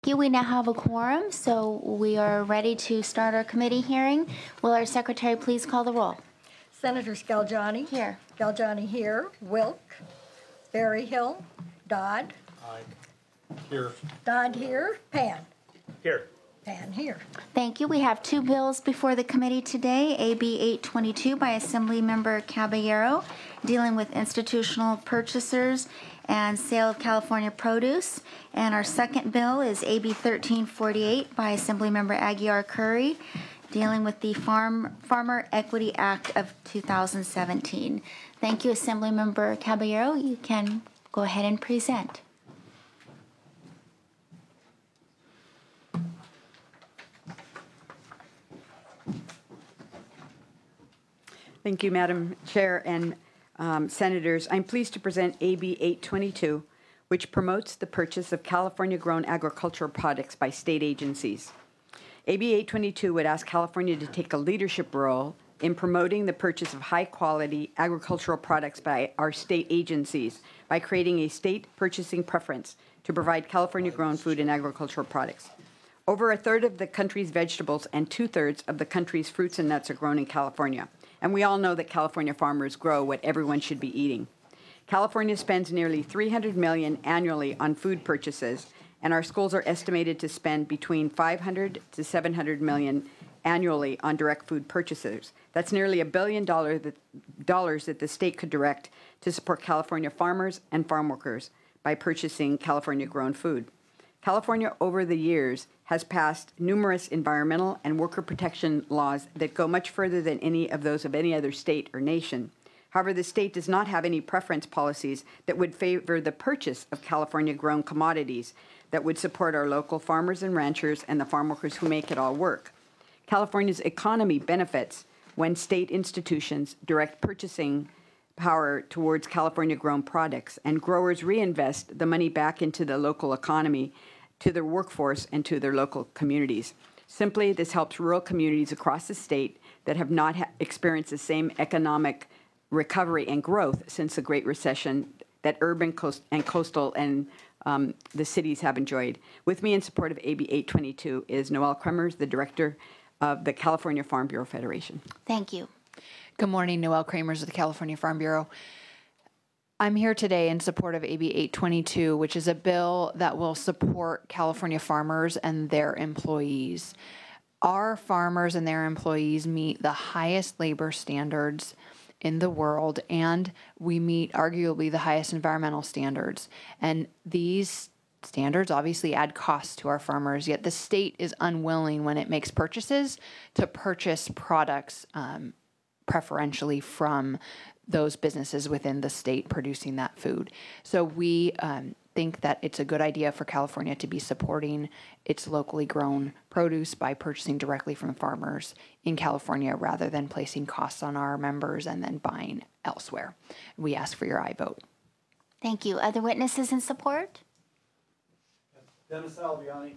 Thank you. We now have a quorum, so we are ready to start our committee hearing. Will our secretary please call the roll? Senator Galgiani. Here. Galgiani here. Wilk. Berryhill. Dodd. Aye. Here. Dodd here. Pan. Here. Pan here. Thank you. We have two bills before the committee today. AB 822 by Assemblymember Caballero, dealing with institutional purchasers and sale of California produce. And our second bill is AB 1348 by Assemblymember Aguiar Curry, dealing with the Farmer Equity Act of 2017. Thank you, Assemblymember Caballero. You can go ahead and present. Thank you, Madam Chair and Senators. I'm pleased to present AB 822, which promotes the purchase of California-grown agricultural products by state agencies. AB 822 would ask California to take a leadership role in promoting the purchase of high-quality agricultural products by our state agencies by creating a state purchasing preference to provide California-grown food and agricultural products. Over a third of the country's vegetables and two-thirds of the country's fruits and nuts are grown in California. And we all know that California farmers grow what everyone should be eating. California spends nearly $300 million annually on food purchases, and our schools are estimated to spend between $500 to $700 million annually on direct food purchases. That's nearly $1 billion that the state could direct to support California farmers and farm workers by purchasing California-grown food. California, over the years, has passed numerous environmental and worker protection laws that go much further than any of those of any other state or nation. However, the state does not have any preference policies that would favor the purchase of California-grown commodities that would support our local farmers and ranchers and the farm workers who make it all work. California's economy benefits when state institutions direct purchasing power towards California-grown products, and growers reinvest the money back into the local economy, to their workforce, and to their local communities. Simply, this helps rural communities across the state that have not experienced the same economic recovery and growth since the Great Recession that urban and coastal and the cities have enjoyed. With me in support of AB 822 is Noelle Kremers, the director of the California Farm Bureau Federation. Thank you. Good morning, Noelle Kramers of the California Farm Bureau. I'm here today in support of AB 822, which is a bill that will support California farmers and their employees. Our farmers and their employees meet the highest labor standards in the world, and we meet arguably the highest environmental standards. And these standards obviously add costs to our farmers, yet the state is unwilling when it makes purchases to purchase products preferentially from those businesses within the state producing that food. So we think that it's a good idea for California to be supporting its locally grown produce by purchasing directly from farmers in California rather than placing costs on our members and then buying elsewhere. We ask for your aye vote. Thank you. Other witnesses in support? Dennis Albiani.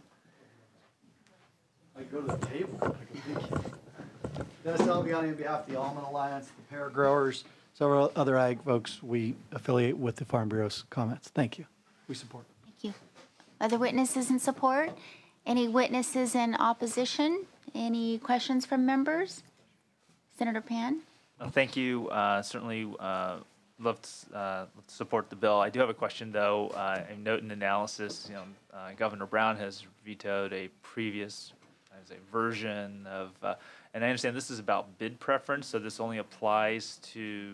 I go to the table. Dennis Albiani on behalf of the Almond Alliance, the Pear Growers, several other ag folks. We affiliate with the Farm Bureau's comments. Thank you. We support. Thank you. Other witnesses in support? Any witnesses in opposition? Any questions from members? Senator Pan? Thank you. Certainly love to support the bill. I do have a question, though. I note in analysis, Governor Brown has vetoed a previous version of, and I understand this is about bid preference, so this only applies to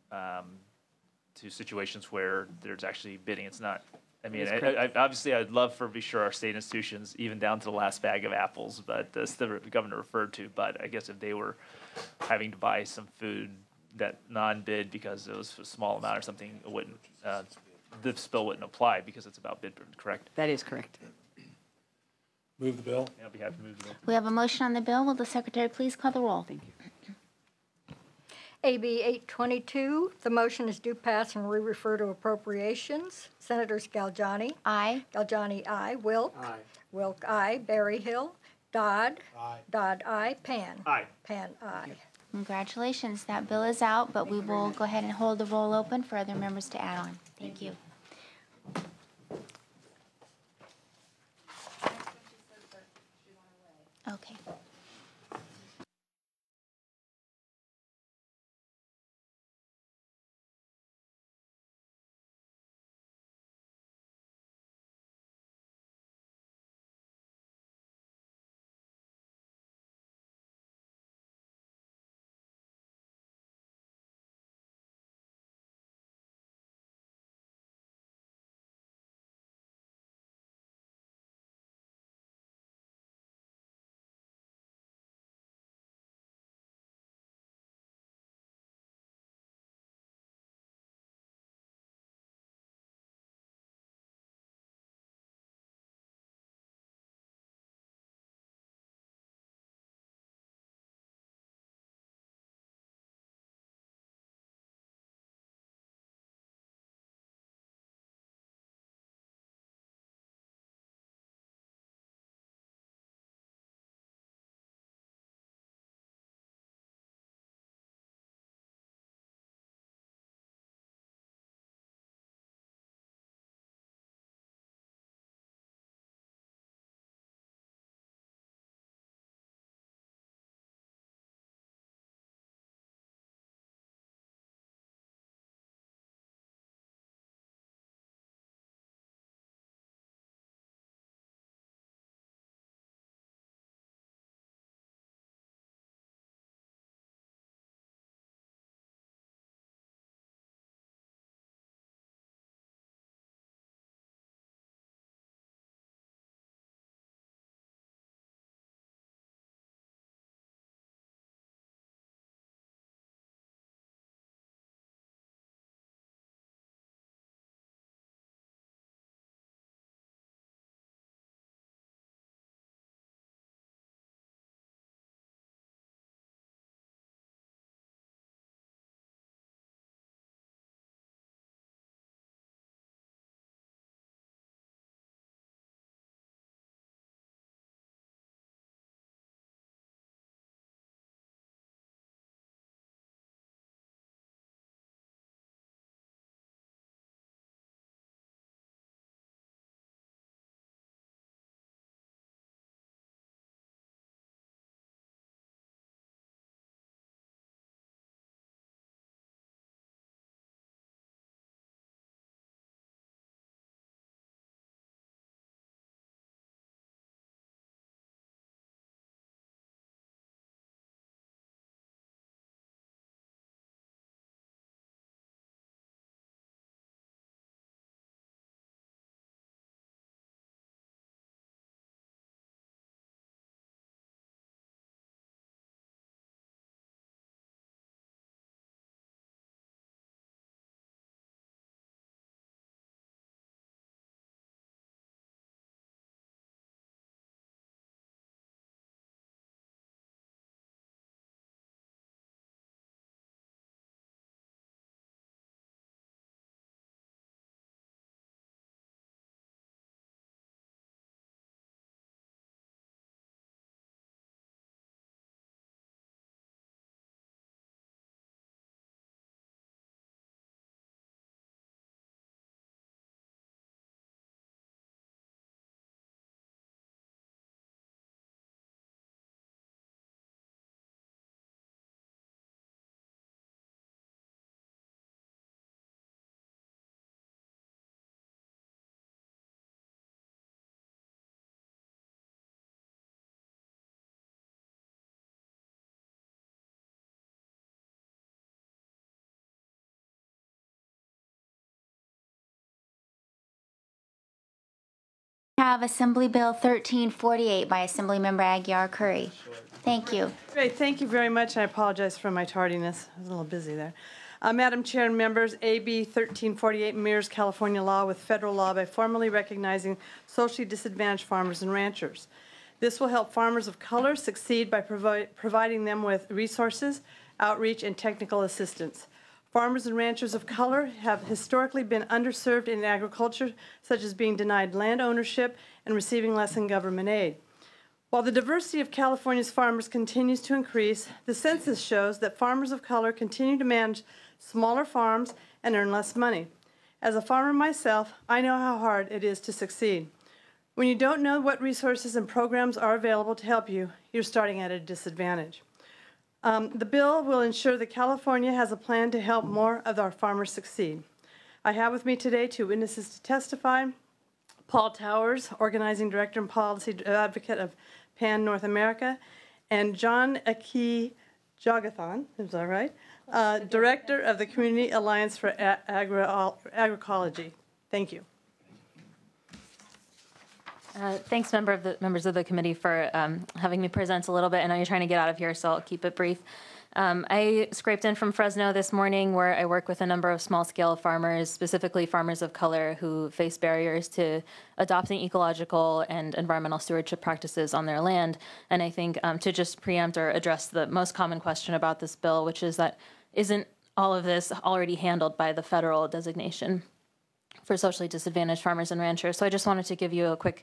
situations where there's actually bidding. It's not. I mean, obviously, I'd love for be sure our state institutions, even down to the last bag of apples, but the governor referred to. But I guess if they were having to buy some food that non-bid because it was a small amount or something, it wouldn't. The bill wouldn't apply because it's about bid, correct? That is correct. Move the bill. Yeah, I'll be happy to move the bill. We have a motion on the bill. Will the secretary please call the roll? Thank you. AB 822, the motion is due pass and we refer to appropriations. Senators Galgiani. Aye. Galgiani, aye. Wilk. Aye. Wilk, aye. Berryhill. Dodd. Aye. Dodd, aye. Pan. Aye. Pan, aye. Congratulations. That bill is out, but we will go ahead and hold the roll open for other members to add on. Thank you. Okay. Have Assembly Bill 1348 by Assemblymember Aguiar Curry. Thank you. Great, thank you very much. I apologize for my tardiness. I was a little busy there. Madam Chair and members, AB 1348 mirrors California law with federal law by formally recognizing socially disadvantaged farmers and ranchers. This will help farmers of color succeed by providing them with resources, outreach, and technical assistance. Farmers and ranchers of color have historically been underserved in agriculture, such as being denied land ownership and receiving less in government aid. While the diversity of California's farmers continues to increase, the census shows that farmers of color continue to manage smaller farms and earn less money. As a farmer myself, I know how hard it is to succeed. When you don't know what resources and programs are available to help you, you're starting at a disadvantage. The bill will ensure that California has a plan to help more of our farmers succeed. I have with me today 2 witnesses to testify. Paul Towers, Organizing Director and Policy Advocate of PAN North America, and John Aki Jagathan, is that right? Director of the Community Alliance for Agroecology. Thank you. Thanks, members of the committee, for having me present a little bit. I know you're trying to get out of here, so I'll keep it brief. I scraped in from Fresno this morning, where I work with a number of small-scale farmers, specifically farmers of color, who face barriers to adopting ecological and environmental stewardship practices on their land. And I think to just preempt or address the most common question about this bill, which is that isn't all of this already handled by the federal designation for socially disadvantaged farmers and ranchers? So I just wanted to give you a quick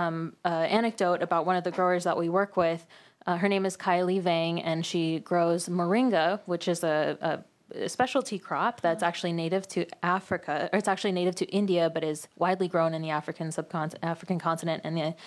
anecdote about one of the growers that we work with. Her name is Kylie Vang, and she grows moringa, which is a specialty crop that's actually native to Africa, or it's actually native to India, but is widely grown in the African continent and the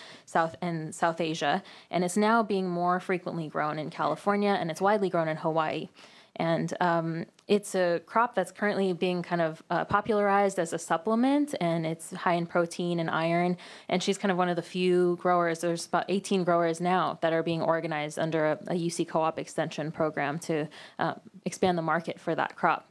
South Asia. And it's now being more frequently grown in California, and it's widely grown in Hawaii. And it's a crop that's currently being kind of popularized as a supplement, and it's high in protein and iron. And she's kind of one of the few growers. There's about 18 growers now that are being organized under a UC co-op extension program to expand the market for that crop.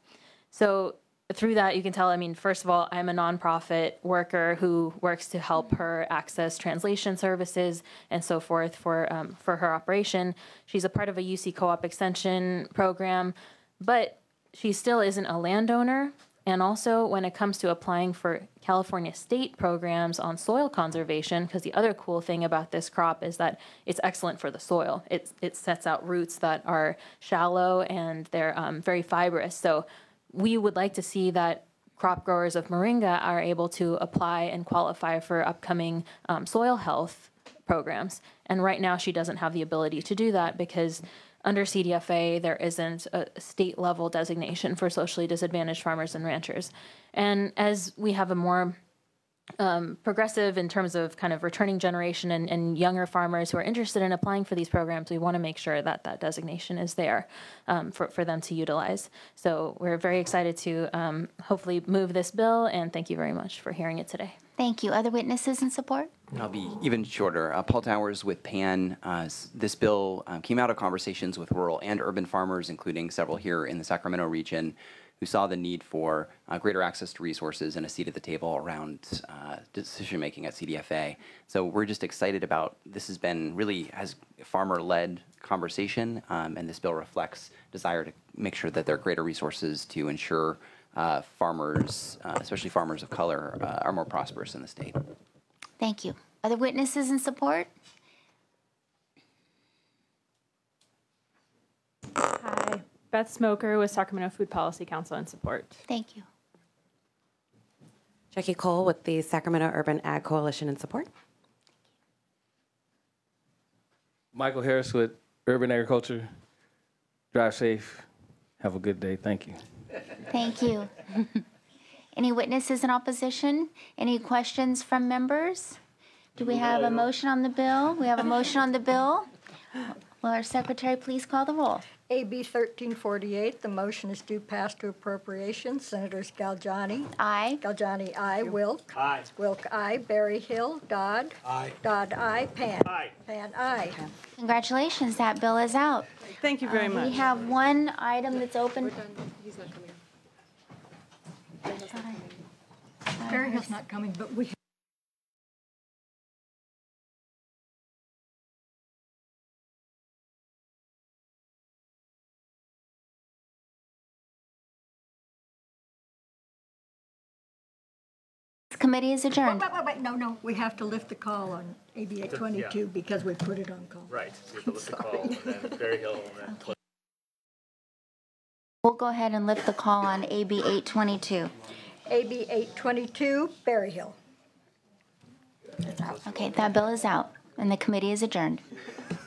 So through that, you can tell, I mean, first of all, I'm a nonprofit worker who works to help her access translation services and so forth for her operation. She's a part of a UC co-op extension program, but she still isn't a landowner. And also, when it comes to applying for California state programs on soil conservation, because the other cool thing about this crop is that it's excellent for the soil. It sets out roots that are shallow and they're very fibrous. So we would like to see that crop growers of moringa are able to apply and qualify for upcoming soil health programs. And right now she doesn't have the ability to do that because under CDFA there isn't a state level designation for socially disadvantaged farmers and ranchers. And as we have a more progressive in terms of kind of returning generation and younger farmers who are interested in applying for these programs, we want to make sure that that designation is there for them to utilize. So we're very excited to hopefully move this bill, and thank you very much for hearing it today. Thank you. Other witnesses in support? I'll be even shorter. Paul Towers with PAN. This bill came out of conversations with rural and urban farmers, including several here in the Sacramento region, who saw the need for greater access to resources and a seat at the table around decision-making at CDFA. So we're just excited about, this has been really has farmer-led conversation, and this bill reflects desire to make sure that there are greater resources to ensure farmers, especially farmers of color, are more prosperous in the state. Thank you. Other witnesses in support? Hi, Beth Smoker with Sacramento Food Policy Council in support. Thank you. Jackie Cole with the Sacramento Urban Ag Coalition in support. Michael Harris with Urban Agriculture. Drive safe. Have a good day. Thank you. Thank you. Any witnesses in opposition? Any questions from members? Do we have a motion on the bill? We have a motion on the bill. Will our secretary please call the roll? AB 1348, the motion is due pass to appropriations. Senators Galgiani. Aye. Galgiani, aye. Wilk. Aye. Wilk, aye. Berryhill. Dodd. Aye. Dodd, aye. Pan. Aye. Pan, aye. Congratulations, that bill is out. Thank you very much. We have one item that's open. Berryhill's not coming, but we Committee is adjourned. Wait, no, we have to lift the call on AB 822 because we put it on call. Right. So you have to lift the call, and then Berryhill, and then We'll go ahead and lift the call on AB 822. AB 822, Berryhill. Okay, that bill is out, and the committee is adjourned.